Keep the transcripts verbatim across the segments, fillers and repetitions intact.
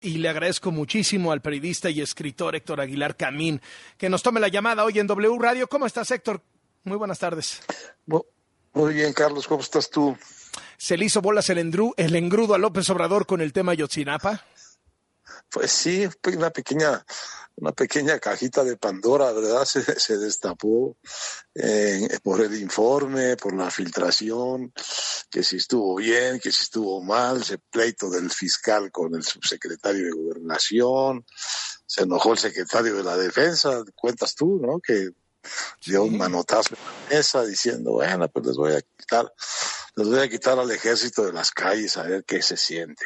Y le agradezco muchísimo al periodista y escritor Héctor Aguilar Camín que nos tome la llamada hoy en W Radio. ¿Cómo estás, Héctor? Muy buenas tardes. Muy bien, Carlos, ¿cómo estás tú? ¿Se le hizo bolas el, endru, el engrudo a López Obrador con el tema Ayotzinapa? Pues sí, una pequeña, una pequeña cajita de Pandora, ¿verdad? Se, se destapó eh, por el informe, por la filtración, que si estuvo bien, que si estuvo mal, ese pleito del fiscal con el subsecretario de Gobernación, se enojó el secretario de la Defensa, cuentas tú, ¿no? Que dio un manotazo en la mesa diciendo, bueno, pues les voy a quitar, les voy a quitar al ejército de las calles a ver qué se siente.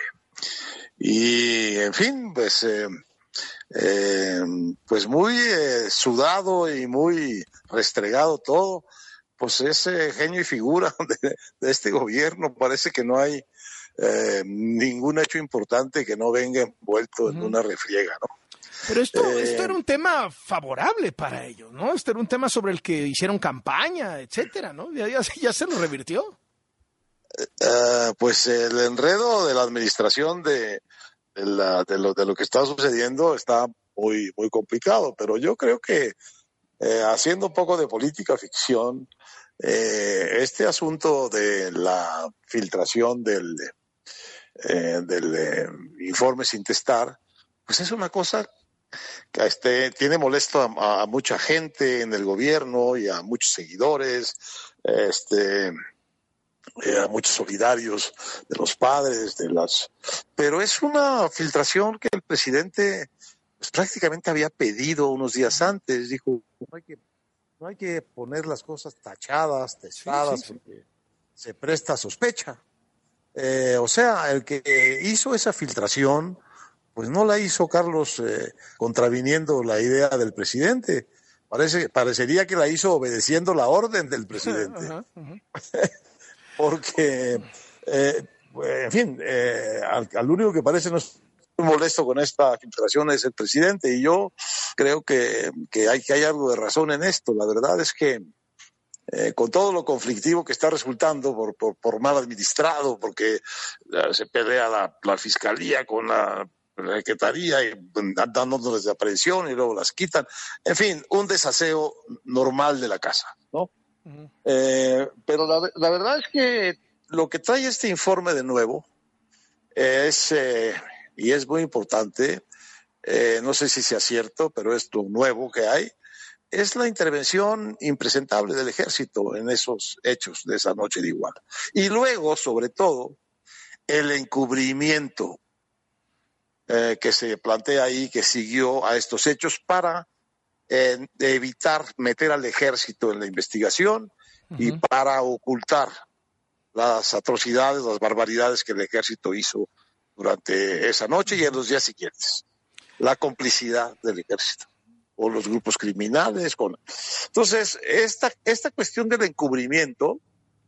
Y, en fin, pues, eh, eh, pues muy eh, sudado y muy restregado todo, pues ese genio y figura de, de este gobierno. Parece que no hay eh, ningún hecho importante que no venga envuelto en uh-huh. una refriega, ¿no? Pero esto, eh, esto era un tema favorable para ellos, ¿no? Esto era un tema sobre el que hicieron campaña, etcétera, ¿no? Ya, ya, ya se lo revirtió. Uh, pues el enredo de la administración de, de, la, de, lo, de lo que está sucediendo está muy, muy complicado, pero yo creo que eh, haciendo un poco de política ficción, eh, este asunto de la filtración del, eh, del eh, informe sin testar, pues es una cosa que este, tiene molesto a, a mucha gente en el gobierno y a muchos seguidores, este... Eh, a muchos solidarios de los padres, de las, pero es una filtración que el presidente pues, prácticamente había pedido unos días antes. Dijo, no hay que, no hay que poner las cosas tachadas, testadas, sí, sí, sí. porque se presta a sospecha. Eh, o sea, el que hizo esa filtración, pues no la hizo Carlos eh, contraviniendo la idea del presidente. Parece, parecería que la hizo obedeciendo la orden del presidente. Uh-huh, uh-huh. Porque, eh, en fin, eh, al, al único que parece no es muy molesto con esta filtración es el presidente, y yo creo que, que, hay, que hay algo de razón en esto. La verdad es que eh, con todo lo conflictivo que está resultando por, por, por mal administrado, porque uh, se pelea la, la fiscalía con la la secretaría y dándoles de aprehensión y luego las quitan, en fin, un desaseo normal de la casa, ¿no? Uh-huh. Eh, pero la, la verdad es que lo que trae este informe de nuevo es, eh, y es muy importante, eh, no sé si sea cierto, pero es lo nuevo que hay, es la intervención impresentable del ejército en esos hechos de esa noche de Iguala. Y luego, sobre todo, el encubrimiento eh, que se plantea ahí, que siguió a estos hechos para eh, evitar meter al ejército en la investigación uh-huh. y para ocultar las atrocidades, las barbaridades que el ejército hizo durante esa noche uh-huh. y en los días siguientes. La complicidad del ejército o los grupos criminales. Con... Entonces, esta, esta cuestión del encubrimiento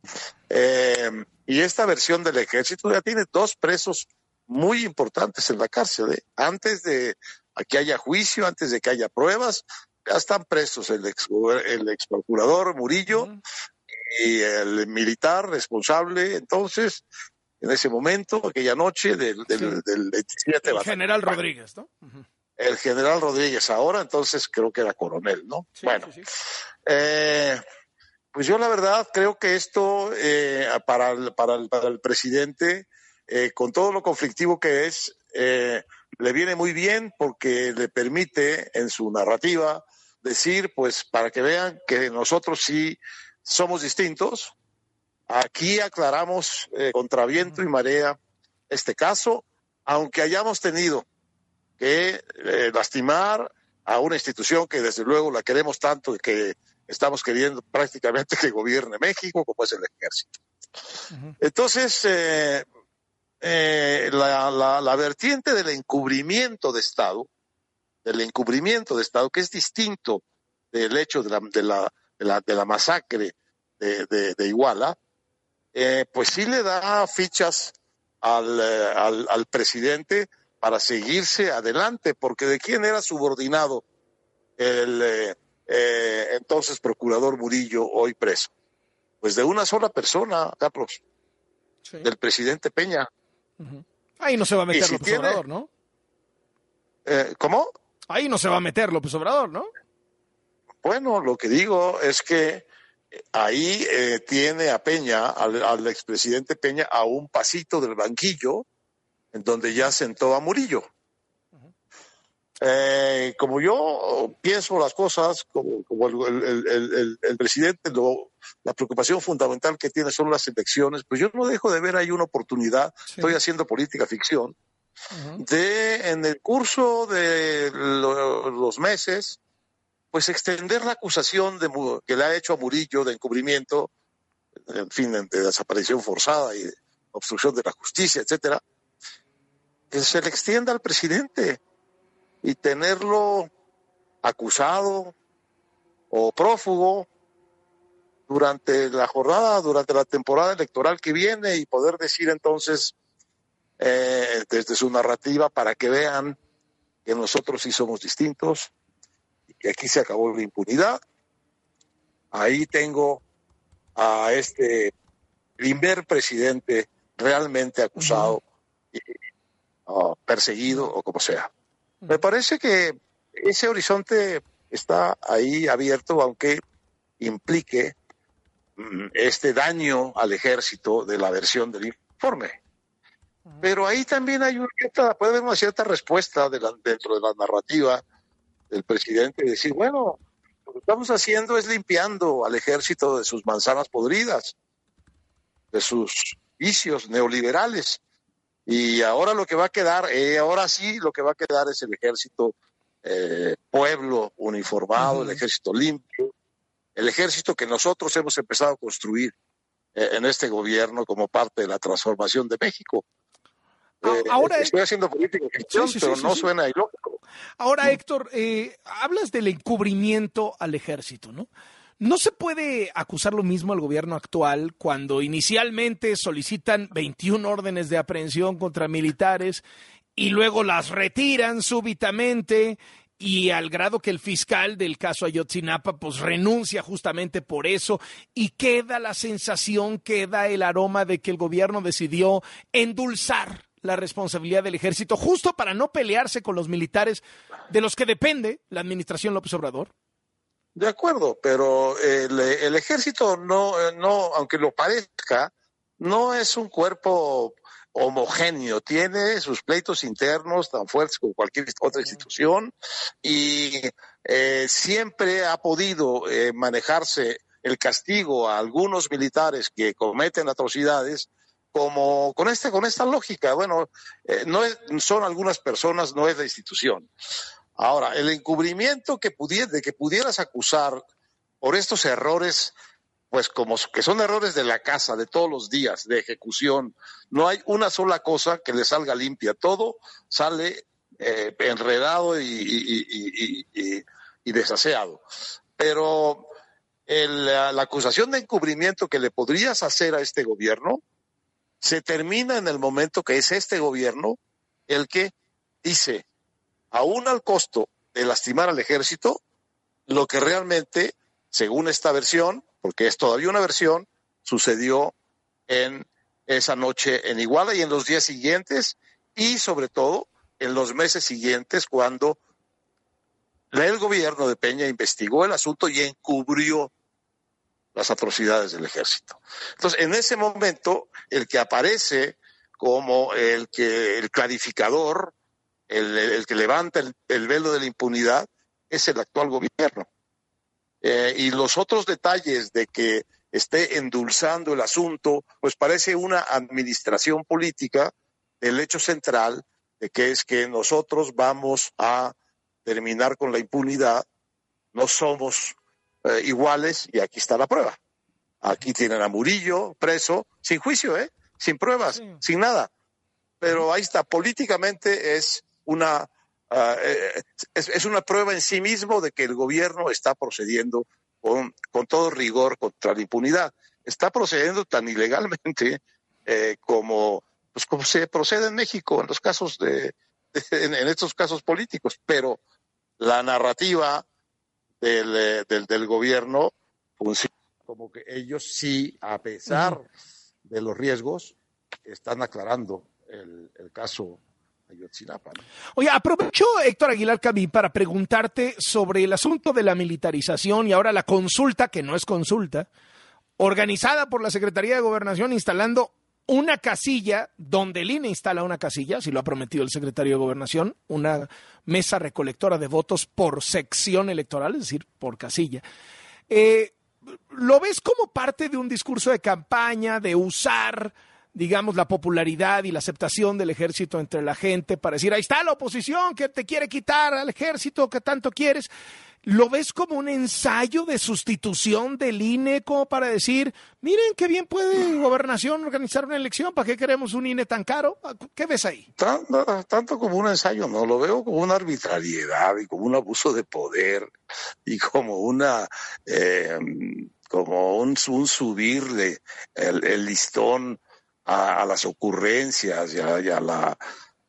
eh, y esta versión del ejército ya tiene dos presos muy importantes en la cárcel, ¿eh? Antes de que haya juicio, antes de que haya pruebas, ya están presos el ex, el ex procurador Murillo uh-huh. y el militar responsable, entonces, en ese momento, aquella noche del, del, sí. del veintisiete. El general Rodríguez, ¿no? Uh-huh. El general Rodríguez ahora, entonces creo que era coronel, ¿no? Sí, bueno, sí, sí. Eh, pues yo la verdad creo que esto eh, para, el, para, el, para el presidente, eh, con todo lo conflictivo que es, eh, le viene muy bien porque le permite en su narrativa decir, pues para que vean que nosotros sí somos distintos, aquí aclaramos eh, contra viento y marea este caso, aunque hayamos tenido que eh, lastimar a una institución que desde luego la queremos tanto y que estamos queriendo prácticamente que gobierne México, como es el ejército. Uh-huh. Entonces, eh, eh, la, la, la vertiente del encubrimiento de Estado, del encubrimiento de Estado, que es distinto del hecho de la, de la, de la, de la masacre de, de, de Iguala, eh, pues sí le da fichas al, eh, al, al presidente para seguirse adelante, porque ¿de quién era subordinado el eh, eh, entonces procurador Murillo, hoy preso? Pues de una sola persona, Carlos, sí. del presidente Peña. Uh-huh. Ahí no se va a meter si López tiene, Obrador, ¿no? Eh, ¿Cómo? Ahí no se va a meter López Obrador, ¿no? Bueno, lo que digo es que ahí eh, tiene a Peña, al, al expresidente Peña, a un pasito del banquillo, en donde ya sentó a Murillo. Eh, como yo pienso las cosas, como, como el, el, el, el, el presidente, lo, la preocupación fundamental que tiene son las elecciones, pues yo no dejo de ver ahí una oportunidad, sí. Estoy haciendo política ficción, uh-huh. de en el curso de lo, los meses, pues extender la acusación de, que le ha hecho a Murillo de encubrimiento, en fin, de desaparición forzada y de obstrucción de la justicia, etcétera, que se le extienda al presidente y tenerlo acusado o prófugo durante la jornada, durante la temporada electoral que viene y poder decir entonces eh, desde su narrativa para que vean que nosotros sí somos distintos y que aquí se acabó la impunidad. Ahí tengo a este primer presidente realmente acusado, uh-huh. y, uh, perseguido o como sea. Me parece que ese horizonte está ahí abierto, aunque implique mm, este daño al ejército de la versión del informe. Pero ahí también hay una cierta, puede haber una cierta respuesta de la, dentro de la narrativa del presidente y decir, bueno, lo que estamos haciendo es limpiando al ejército de sus manzanas podridas, de sus vicios neoliberales. Y ahora lo que va a quedar, eh, ahora sí lo que va a quedar es el ejército eh, pueblo uniformado, uh-huh. el ejército limpio, el ejército que nosotros hemos empezado a construir eh, en este gobierno como parte de la transformación de México. Eh, ahora, estoy haciendo política, sí, sí, pero sí, no sí, suena sí. ilógico. Ahora, Héctor, eh, hablas del encubrimiento al ejército, ¿no? ¿No se puede acusar lo mismo al gobierno actual cuando inicialmente solicitan veintiuna órdenes de aprehensión contra militares y luego las retiran súbitamente y al grado que el fiscal del caso Ayotzinapa pues renuncia justamente por eso y queda la sensación, queda el aroma de que el gobierno decidió endulzar la responsabilidad del ejército justo para no pelearse con los militares de los que depende la administración López Obrador? De acuerdo, pero el, el ejército no, no, aunque lo parezca, no es un cuerpo homogéneo, tiene sus pleitos internos tan fuertes como cualquier otra institución y eh, siempre ha podido eh, manejarse el castigo a algunos militares que cometen atrocidades como con este, con esta lógica. Bueno, eh, no es, son algunas personas, no es la institución. Ahora, el encubrimiento que pudiera, de que pudieras acusar por estos errores, pues como que son errores de la casa, de todos los días, de ejecución, no hay una sola cosa que le salga limpia, todo sale eh, enredado y, y, y, y, y desaseado. Pero el, la, la acusación de encubrimiento que le podrías hacer a este gobierno se termina en el momento que es este gobierno el que dice, aún al costo de lastimar al ejército, lo que realmente, según esta versión, porque es todavía una versión, sucedió en esa noche en Iguala y en los días siguientes y sobre todo en los meses siguientes cuando el gobierno de Peña investigó el asunto y encubrió las atrocidades del ejército. Entonces, en ese momento, el que aparece como el que el clarificador, El, el que levanta el, el velo de la impunidad es el actual gobierno. Eh, y los otros detalles de que esté endulzando el asunto, pues parece una administración política del hecho central de que es que nosotros vamos a terminar con la impunidad, no somos eh, iguales y aquí está la prueba. Aquí tienen a Murillo preso, sin juicio, ¿eh? Sin pruebas, sí. sin nada. Pero ahí está, políticamente es una uh, es, es una prueba en sí mismo de que el gobierno está procediendo con, con todo rigor contra la impunidad. Está procediendo tan ilegalmente eh, como, pues, como se procede en México en los casos de, de en, en estos casos políticos. Pero la narrativa del, del, del gobierno funciona como que ellos sí, a pesar uh-huh. de los riesgos, están aclarando el, el caso Ayotzinapa, ¿no? Oye, aprovecho, Héctor Aguilar Camín, para preguntarte sobre el asunto de la militarización y ahora la consulta, que no es consulta, organizada por la Secretaría de Gobernación instalando una casilla, donde el I N E instala una casilla, si lo ha prometido el secretario de Gobernación, una mesa recolectora de votos por sección electoral, es decir, por casilla. Eh, ¿Lo ves como parte de un discurso de campaña, de usar, digamos, la popularidad y la aceptación del ejército entre la gente para decir, ahí está la oposición que te quiere quitar al ejército que tanto quieres? ¿Lo ves como un ensayo de sustitución del I N E, como para decir, miren qué bien puede Gobernación organizar una elección, ¿para qué queremos un I N E tan caro? ¿Qué ves ahí? Tanto, tanto como un ensayo, no, lo veo como una arbitrariedad y como un abuso de poder y como una, eh, como un, un subirle el, el listón a, a las ocurrencias y a, y a la...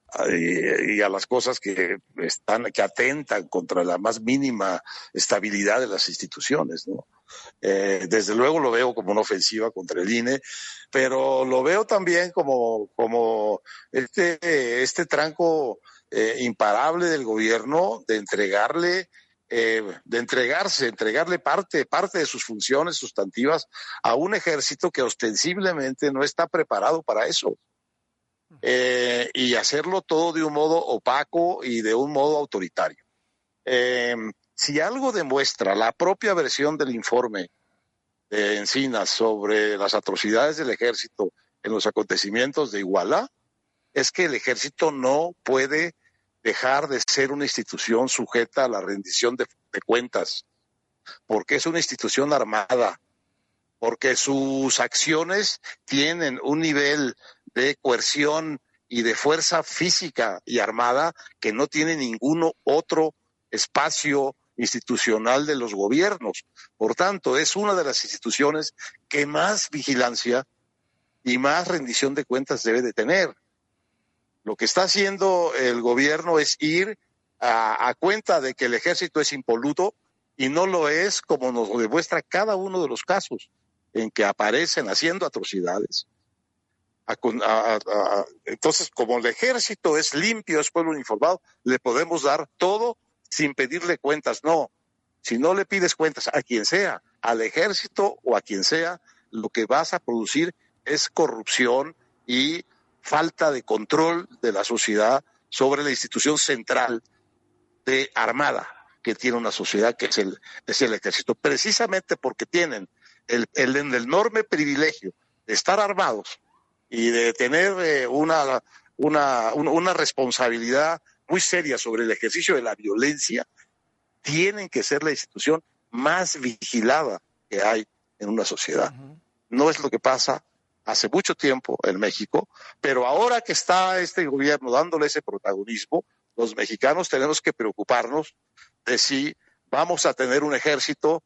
y a las cosas que están que atentan contra la más mínima estabilidad de las instituciones, ¿no? Eh, desde luego lo veo como una ofensiva contra el I N E, pero lo veo también como como este este tranco eh, imparable del gobierno de entregarle eh, de entregarse, entregarle parte parte de sus funciones sustantivas a un ejército que ostensiblemente no está preparado para eso. Eh, y hacerlo todo de un modo opaco y de un modo autoritario. Eh, si algo demuestra la propia versión del informe de Encinas sobre las atrocidades del ejército en los acontecimientos de Iguala, es que el ejército no puede dejar de ser una institución sujeta a la rendición de, de cuentas, porque es una institución armada, porque sus acciones tienen un nivel de coerción y de fuerza física y armada que no tiene ningún otro espacio institucional de los gobiernos. Por tanto, es una de las instituciones que más vigilancia y más rendición de cuentas debe de tener. Lo que está haciendo el gobierno es ir a, a cuenta de que el ejército es impoluto y no lo es, como nos demuestra cada uno de los casos en que aparecen haciendo atrocidades. A, a, a, entonces, como el ejército es limpio, es pueblo uniformado, le podemos dar todo sin pedirle cuentas. No, si no le pides cuentas a quien sea, al ejército o a quien sea, lo que vas a producir es corrupción y falta de control de la sociedad sobre la institución central de armada que tiene una sociedad, que es el, es el ejército, precisamente porque tienen el, el, el enorme privilegio de estar armados y de tener eh, una, una, una responsabilidad muy seria sobre el ejercicio de la violencia, tienen que ser la institución más vigilada que hay en una sociedad. Uh-huh. No es lo que pasa hace mucho tiempo en México, pero ahora que está este gobierno dándole ese protagonismo, los mexicanos tenemos que preocuparnos de si vamos a tener un ejército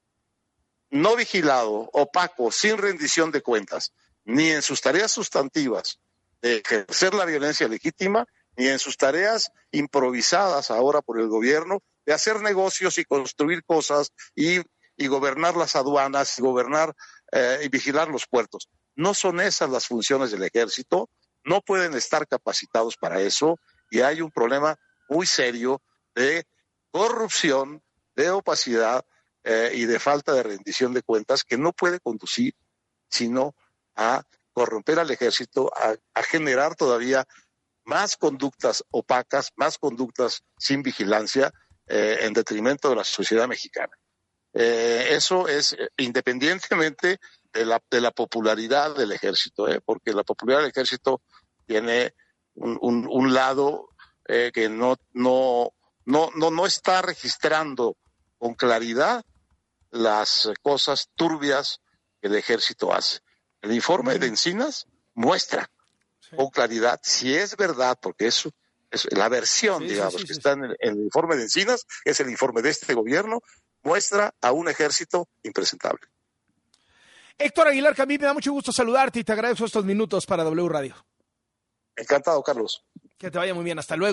no vigilado, opaco, sin rendición de cuentas, ni en sus tareas sustantivas de ejercer la violencia legítima, ni en sus tareas improvisadas ahora por el gobierno de hacer negocios y construir cosas y, y gobernar las aduanas y gobernar eh, y vigilar los puertos. No son esas las funciones del ejército, no pueden estar capacitados para eso y hay un problema muy serio de corrupción, de opacidad eh, y de falta de rendición de cuentas que no puede conducir sino a corromper al ejército, a, a generar todavía más conductas opacas, más conductas sin vigilancia eh, en detrimento de la sociedad mexicana. Eh, eso es eh, independientemente de la, de la popularidad del ejército, eh, porque la popularidad del ejército tiene un, un, un lado eh, que no, no, no, no, no está registrando con claridad las cosas turbias que el ejército hace. El informe de Encinas muestra sí. con claridad si es verdad, porque eso es la versión, sí, digamos, sí, sí, que sí, está en el, en el informe de Encinas, es el informe de este gobierno, muestra a un ejército impresentable. Héctor Aguilar Camín, me da mucho gusto saludarte y te agradezco estos minutos para W Radio. Encantado, Carlos. Que te vaya muy bien, hasta luego.